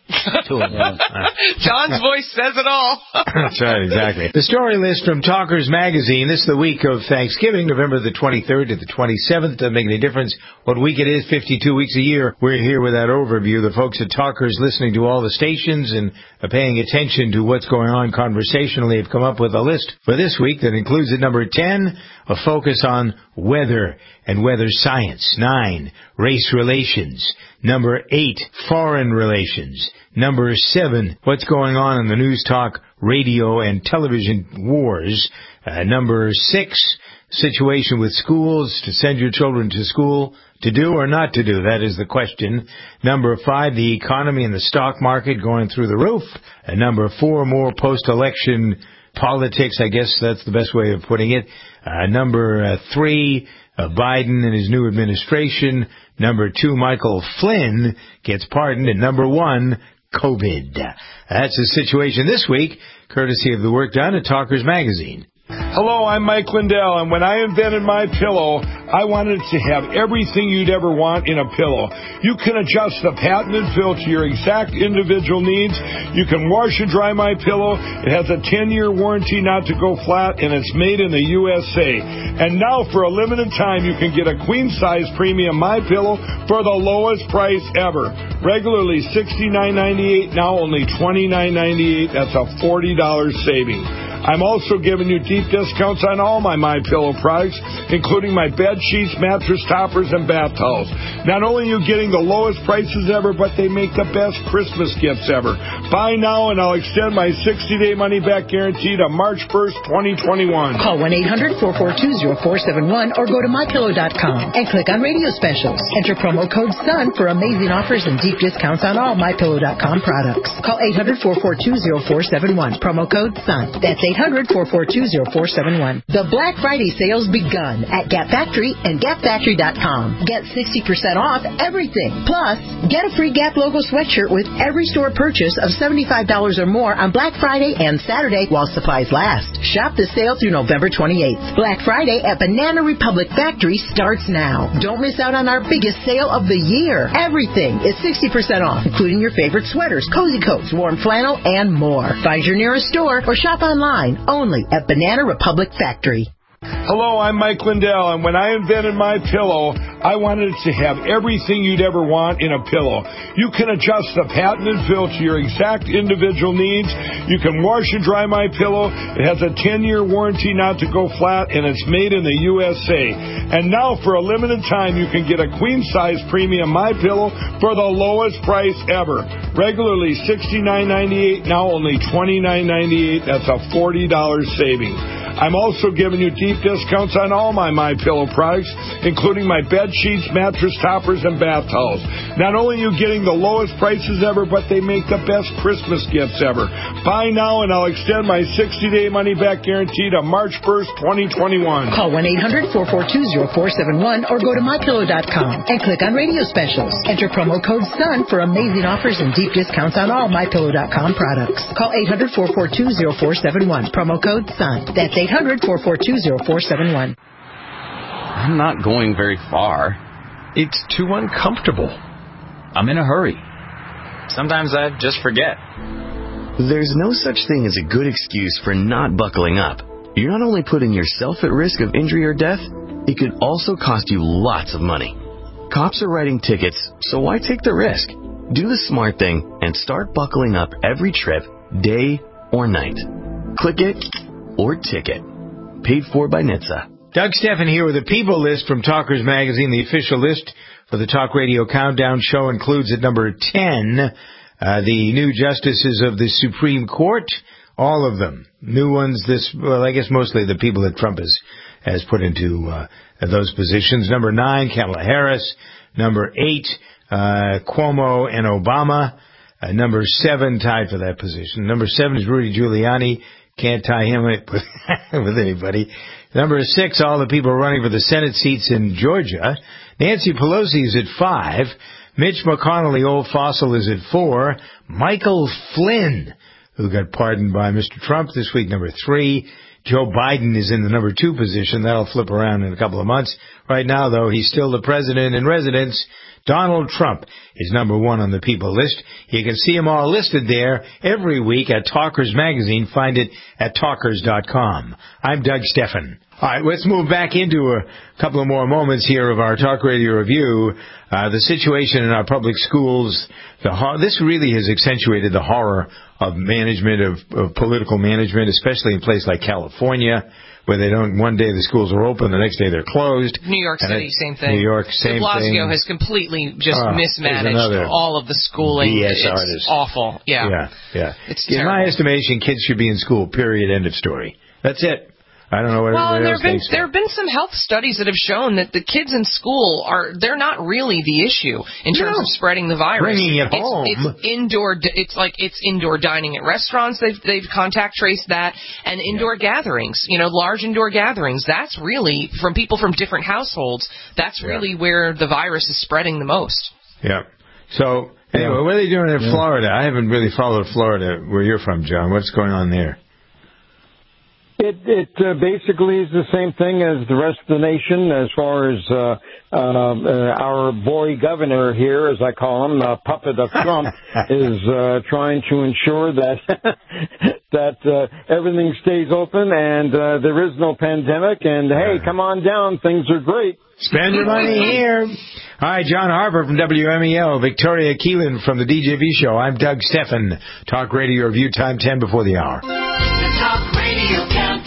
John's voice says it all. That's right, exactly. The story list from Talkers Magazine. This is the week of Thanksgiving, November the twenty-third to the twenty-seventh. Doesn't make any difference what week it is, fifty-two weeks a year. We're here with that overview. The folks at Talkers listening to all the stations and paying attention to what's going on conversationally have come up with a list for this week that includes at number ten, a focus on weather and weather science. Nine, race relations. Number eight, foreign relations. Number seven, what's going on in the news talk, radio, and television wars. Uh, number six, situation with schools, to send your children to school, to do or not to do. That is the question. Number five, the economy and the stock market going through the roof. And number four, more post-election politics. I guess that's the best way of putting it. Uh, number uh, three, uh, Biden and his new administration. Number two, Michael Flynn gets pardoned. And number one, COVID. That's the situation this week, courtesy of the work done at Talkers Magazine. Hello, I'm Mike Lindell, and when I invented My Pillow, I wanted to have everything you'd ever want in a pillow. You can adjust the patented fill to your exact individual needs. You can wash and dry My Pillow. It has a ten-year warranty not to go flat, and it's made in the U S A. And now, for a limited time, you can get a queen-size premium My Pillow for the lowest price ever. Regularly sixty-nine ninety-eight, now only twenty-nine ninety-eight. That's a forty dollars saving. I'm also giving you deep discounts on all my My Pillow products, including my bed sheets, mattress toppers, and bath towels. Not only are you getting the lowest prices ever, but they make the best Christmas gifts ever. Buy now, and I'll extend my sixty-day money-back guarantee to March first, twenty twenty-one. Call one eight hundred, four four two, zero four seven one or go to my pillow dot com and click on radio specials. Enter promo code SUN for amazing offers and deep discounts on all my pillow dot com products. Call eight hundred, four four two, zero four seven one. Promo code SUN. That's eight hundred, four four two, zero four seven one. The Black Friday sales begun at Gap Factory and Gap Factory dot com. Get sixty percent off everything. Plus, get a free Gap logo sweatshirt with every store purchase of seventy-five dollars or more on Black Friday and Saturday while supplies last. Shop the sale through November twenty-eighth. Black Friday at Banana Republic Factory starts now. Don't miss out on our biggest sale of the year. Everything is sixty percent off, including your favorite sweaters, cozy coats, warm flannel, and more. Find your nearest store or shop online only at Banana Republic Factory. Hello, I'm Mike Lindell, and when I invented My Pillow, I wanted to have everything you'd ever want in a pillow. You can adjust the patented fill to your exact individual needs. You can wash and dry My Pillow. It has a ten-year warranty not to go flat, and it's made in the U S A. And now, for a limited time, you can get a queen-size premium My Pillow for the lowest price ever. Regularly sixty-nine ninety-eight, now only twenty-nine ninety-eight. That's a forty dollars saving. I'm also giving you deep discounts on all my My Pillow products, including my bed sheets, mattress toppers, and bath towels. Not only are you getting the lowest prices ever, but they make the best Christmas gifts ever. Buy now, and I'll extend my sixty-day money-back guarantee to March first, twenty twenty-one. Call one eight hundred, four four two, zero four seven one or go to my pillow dot com and click on radio specials. Enter promo code SUN for amazing offers and deep discounts on all my pillow dot com products. Call eight hundred, four four two, zero four seven one. Promo code SUN. That's eight hundred, four four two, zero four seven one. I'm not going very far. It's too uncomfortable. I'm in a hurry. Sometimes I just forget. There's no such thing as a good excuse for not buckling up. You're not only putting yourself at risk of injury or death, it could also cost you lots of money. Cops are writing tickets, so why take the risk? Do the smart thing and start buckling up every trip, day or night. Click it or ticket. Paid for by N H T S A. Doug Steffen here with the People List from Talkers Magazine. The official list for the Talk Radio Countdown show includes at number ten, uh, the new justices of the Supreme Court. All of them. New ones this, well, I guess mostly the people that Trump has, has put into uh, those positions. Number nine, Kamala Harris. Number eight, uh, Cuomo and Obama. Uh, number seven, tied for that position. Number seven is Rudy Giuliani. Can't tie him with, with anybody. Number six, all the people running for the Senate seats in Georgia. Nancy Pelosi is at five. Mitch McConnell, the old fossil, is at four. Michael Flynn, who got pardoned by Mister Trump this week, number three. Joe Biden is in the number two position. That'll flip around in a couple of months. Right now, though, he's still the president in residence. Donald Trump is number one on the people list. You can see them all listed there every week at Talkers Magazine. Find it at talkers dot com. I'm Doug Steffen. All right, let's move back into a couple of more moments here of our Talk Radio Review. Uh, the situation in our public schools, the ho- this really has accentuated the horror of management, of, of political management, especially in places like California, where they don't, one day the schools are open, the next day they're closed. New York City, it, same thing. New York, same de Blasio thing. has completely just uh, mismanaged all of the schooling. B S it's artist. awful. Yeah. Yeah, yeah. It's in terrible. my estimation, kids should be in school, period, end of story. That's it. I don't know what well, and everybody there else have been thinks. there have been some health studies that have shown that the kids in school are they're not really the issue in terms No. of spreading the virus. Bringing it it's, home. It's indoor. It's like it's indoor dining at restaurants. They've they've contact traced that, and indoor yeah. gatherings. You know, large indoor gatherings. That's really from people from different households. That's really yeah. where the virus is spreading the most. Yeah. So anyway, yeah. what are they doing in yeah. Florida? I haven't really followed Florida, where you're from, John. What's going on there? It, it uh, basically is the same thing as the rest of the nation as far as uh, uh, uh, our boy governor here, as I call him, uh, puppet of Trump, is uh, trying to ensure that that uh, everything stays open and uh, there is no pandemic. And, hey, come on down. Things are great. Spend your money here. Hi, John Harper from W M E L, Victoria Keelan from the D J V Show. I'm Doug Steffen. Talk Radio Review, time ten before the hour. The Talk Radio Countdown.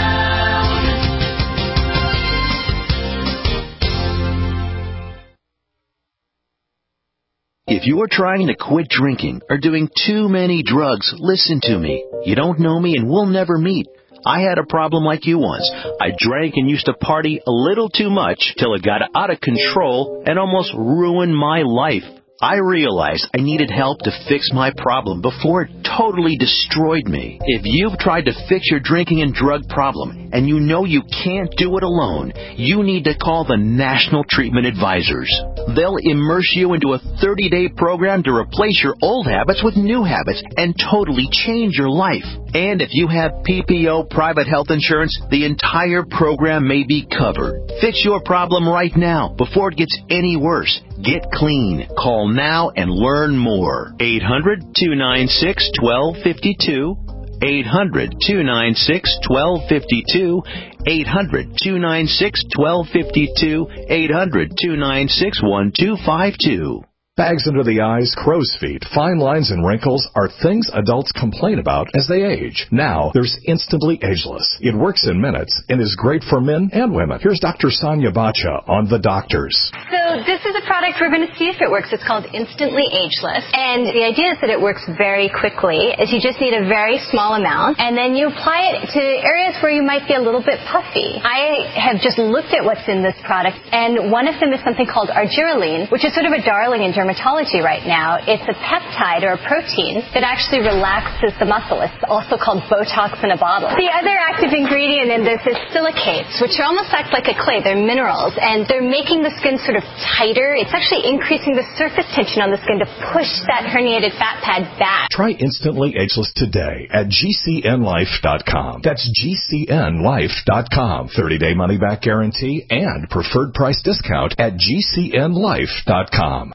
If you are trying to quit drinking or doing too many drugs, listen to me. You don't know me and we'll never meet. I had a problem like you once. I drank and used to party a little too much till it got out of control and almost ruined my life. I realized I needed help to fix my problem before it totally destroyed me. If you've tried to fix your drinking and drug problem and you know you can't do it alone, you need to call the National Treatment Advisors. They'll immerse you into a thirty-day program to replace your old habits with new habits and totally change your life. And if you have P P O private health insurance, the entire program may be covered. Fix your problem right now before it gets any worse. Get clean. Call now and learn more. eight hundred, two nine six, one two five two. eight hundred, two nine six, one two five two. eight hundred, two nine six, one two five two. eight hundred, two nine six, one two five two. Bags under the eyes, crow's feet, fine lines, and wrinkles are things adults complain about as they age. Now, there's Instantly Ageless. It works in minutes and is great for men and women. Here's Doctor Sonia Bacha on The Doctors. So this is a product we're going to see if it works. It's called Instantly Ageless. And the idea is that it works very quickly, is you just need a very small amount, and then you apply it to areas where you might be a little bit puffy. I have just looked at what's in this product, and one of them is something called argireline, which is sort of a darling in dermatology right now. It's a peptide or a protein that actually relaxes the muscle. It's also called Botox in a bottle. The other active ingredient in this is silicates, which almost act like a clay. They're minerals, and they're making the skin sort of tighter. It's actually increasing the surface tension on the skin to push that herniated fat pad back. Try Instantly Ageless today at G C N life dot com. That's G C N life dot com. thirty-day money-back guarantee and preferred price discount at G C N life dot com.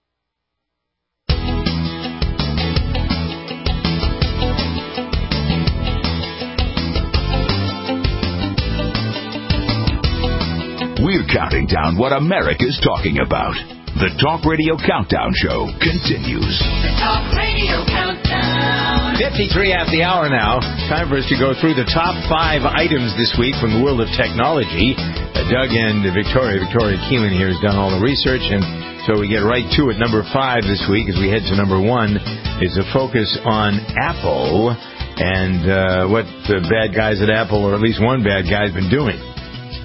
We're counting down what America's talking about. The Talk Radio Countdown Show continues. The Talk Radio Countdown. fifty-three after the hour now. Time for us to go through the top five items this week from the world of technology. Uh, Doug and Victoria, Victoria Keelan here has done all the research, and so we get right to it. Number five this week, as we head to number one, is a focus on Apple and uh, what the bad guys at Apple, or at least one bad guy, has been doing.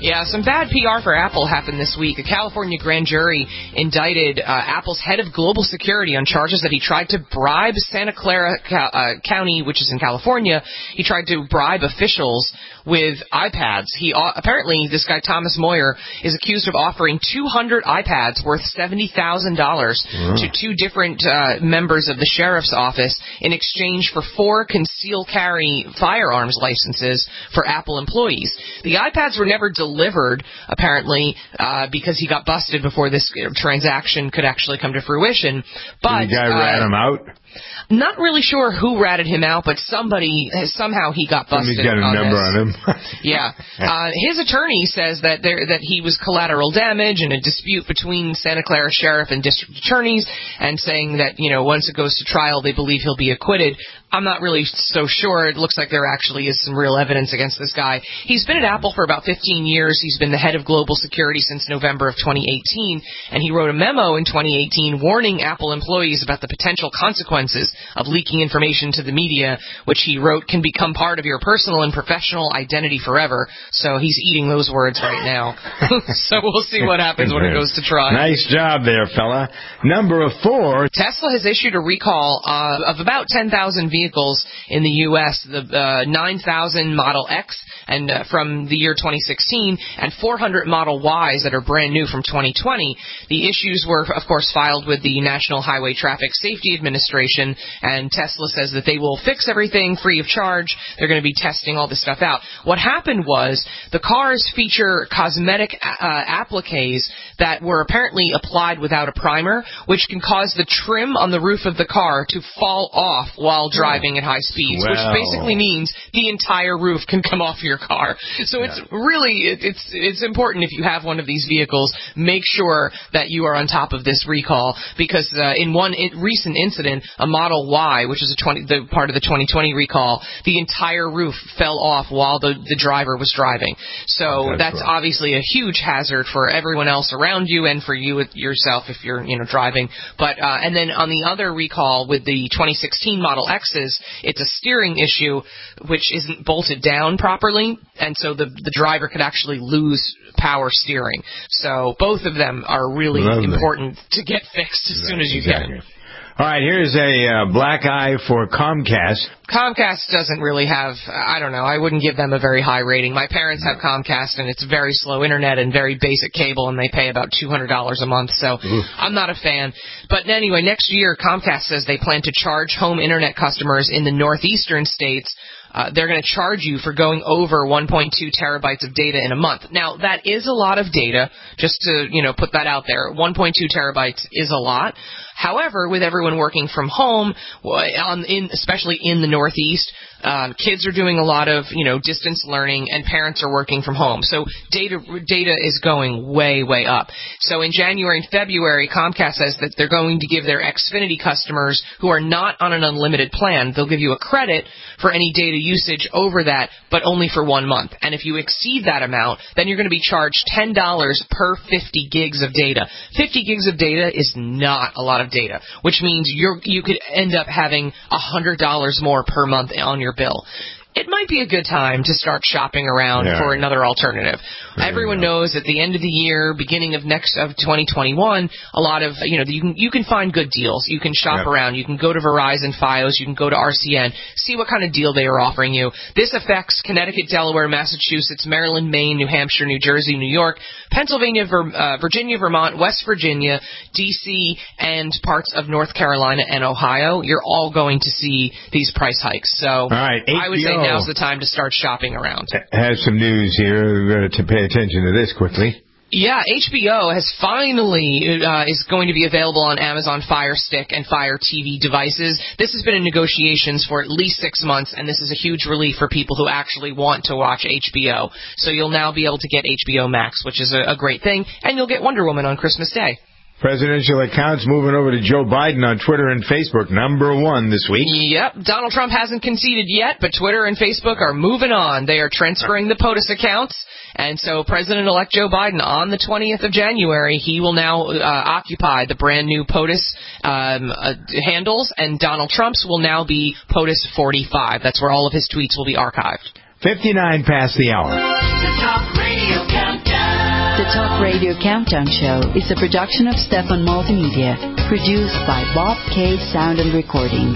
Yeah, some bad P R for Apple happened this week. A California grand jury indicted uh, Apple's head of global security on charges that he tried to bribe Santa Clara uh, County, which is in California. He tried to bribe officials with iPads. He uh, apparently, this guy Thomas Moyer is accused of offering two hundred iPads worth seventy thousand dollars mm. to two different uh, members of the sheriff's office in exchange for four concealed carry firearms licenses for Apple employees. The iPads were never delivered, apparently, uh, because he got busted before this transaction could actually come to fruition. But Did the guy uh, rat him out? Not really sure who ratted him out, but somebody, somehow he got busted. Somebody's got a on number this. on him. Yeah. Uh, his attorney says that there, that he was collateral damage in a dispute between Santa Clara Sheriff and district attorneys, and saying that, you know, once it goes to trial, they believe he'll be acquitted. I'm not really so sure. It looks like there actually is some real evidence against this guy. He's been at Apple for about fifteen years. He's been the head of global security since November of twenty eighteen, and he wrote a memo in twenty eighteen warning Apple employees about the potential consequences of leaking information to the media, which he wrote can become part of your personal and professional identity forever. So he's eating those words right now. So we'll see what happens when it goes to trial. Nice job there, fella. Number four. Tesla has issued a recall uh, of about ten thousand vehicles in the U S, the uh, nine thousand Model X and uh, from the year twenty sixteen, and four hundred Model Ys that are brand new from twenty twenty. The issues were, of course, filed with the National Highway Traffic Safety Administration, and Tesla says that they will fix everything free of charge. They're going to be testing all this stuff out. What happened was the cars feature cosmetic uh, appliques that were apparently applied without a primer, which can cause the trim on the roof of the car to fall off while driving at high speeds, Wow. which basically means the entire roof can come off your car. So yeah. it's really, it, it's it's important if you have one of these vehicles, make sure that you are on top of this recall, because uh, in one in, recent incident, a Model Y, which is a twenty, the part of the twenty twenty recall, the entire roof fell off while the, the driver was driving. So that's, that's right. obviously a huge hazard for everyone else around you and for you yourself if you're, you know, driving. But uh, and then on the other recall with the twenty sixteen Model X's, it's a steering issue which isn't bolted down properly, and so the the driver could actually lose power steering. So both of them are really Lovely. important to get fixed as right, soon as you exactly. can. All right, here's a uh, black eye for Comcast. Comcast doesn't really have, I don't know, I wouldn't give them a very high rating. My parents have Comcast, and it's very slow internet and very basic cable, and they pay about two hundred dollars a month, so Oof. I'm not a fan. But anyway, next year, Comcast says they plan to charge home internet customers in the northeastern states. Uh, they're going to charge you for going over one point two terabytes of data in a month. Now, that is a lot of data, just to, you know, put that out there. one point two terabytes is a lot. However, with everyone working from home, on, in, especially in the Northeast, um, kids are doing a lot of, you know, distance learning, and parents are working from home. So data data is going way, way up. So in January and February, Comcast says that they're going to give their Xfinity customers who are not on an unlimited plan, they'll give you a credit for any data usage over that, but only for one month. And if you exceed that amount, then you're going to be charged ten dollars per fifty gigs of data. fifty gigs of data is not a lot of data, which means you're, you could end up having one hundred dollars more per month on your bill. It might be a good time to start shopping around yeah. for another alternative. Really Everyone know. knows at the end of the year, beginning of next of twenty twenty-one, a lot of, you know, you can you can find good deals. You can shop yep. around. You can go to Verizon Fios. You can go to R C N. See what kind of deal they are offering you. This affects Connecticut, Delaware, Massachusetts, Maryland, Maine, New Hampshire, New Jersey, New York, Pennsylvania, Ver, uh, Virginia, Vermont, West Virginia, D C, and parts of North Carolina and Ohio. You're all going to see these price hikes. So all right, I would say now's the time to start shopping around. Has some news here. We've got to pay attention to this quickly. Yeah, H B O has finally uh, is going to be available on Amazon Fire Stick and Fire T V devices. This has been in negotiations for at least six months, and this is a huge relief for people who actually want to watch H B O. So you'll now be able to get H B O Max, which is a, a great thing, and you'll get Wonder Woman on Christmas Day. Presidential accounts moving over to Joe Biden on Twitter and Facebook, number one this week. Yep. Donald Trump hasn't conceded yet, but Twitter and Facebook are moving on. They are transferring the POTUS accounts. And so President-elect Joe Biden, on the twentieth of January, he will now uh, occupy the brand-new POTUS um, uh, handles, and Donald Trump's will now be POTUS forty-five. That's where all of his tweets will be archived. fifty-nine past the hour. The Talk Radio Countdown. Talk Radio Countdown Show is a production of Stefan Multimedia, produced by Bob K. Sound and Recording.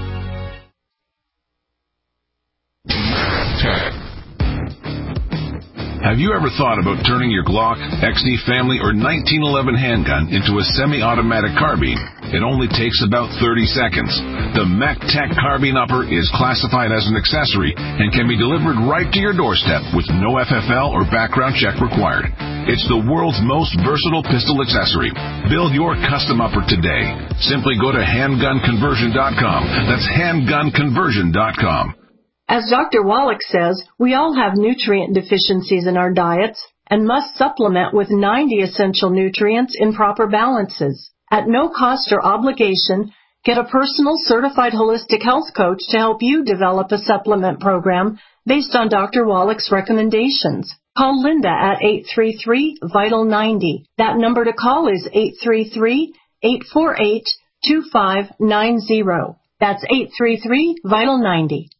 Have you ever thought about turning your Glock, X D Family, or nineteen eleven handgun into a semi-automatic carbine? It only takes about thirty seconds. The MacTac Carbine Upper is classified as an accessory and can be delivered right to your doorstep with no F F L or background check required. It's the world's most versatile pistol accessory. Build your custom upper today. Simply go to handgun conversion dot com. That's handgun conversion dot com. As Doctor Wallach says, we all have nutrient deficiencies in our diets and must supplement with ninety essential nutrients in proper balances. At no cost or obligation, get a personal certified holistic health coach to help you develop a supplement program based on Doctor Wallach's recommendations. Call Linda at eight three three, vital ninety. That number to call is eight three three, eight four eight, two five nine zero. That's eight three three, vital ninety.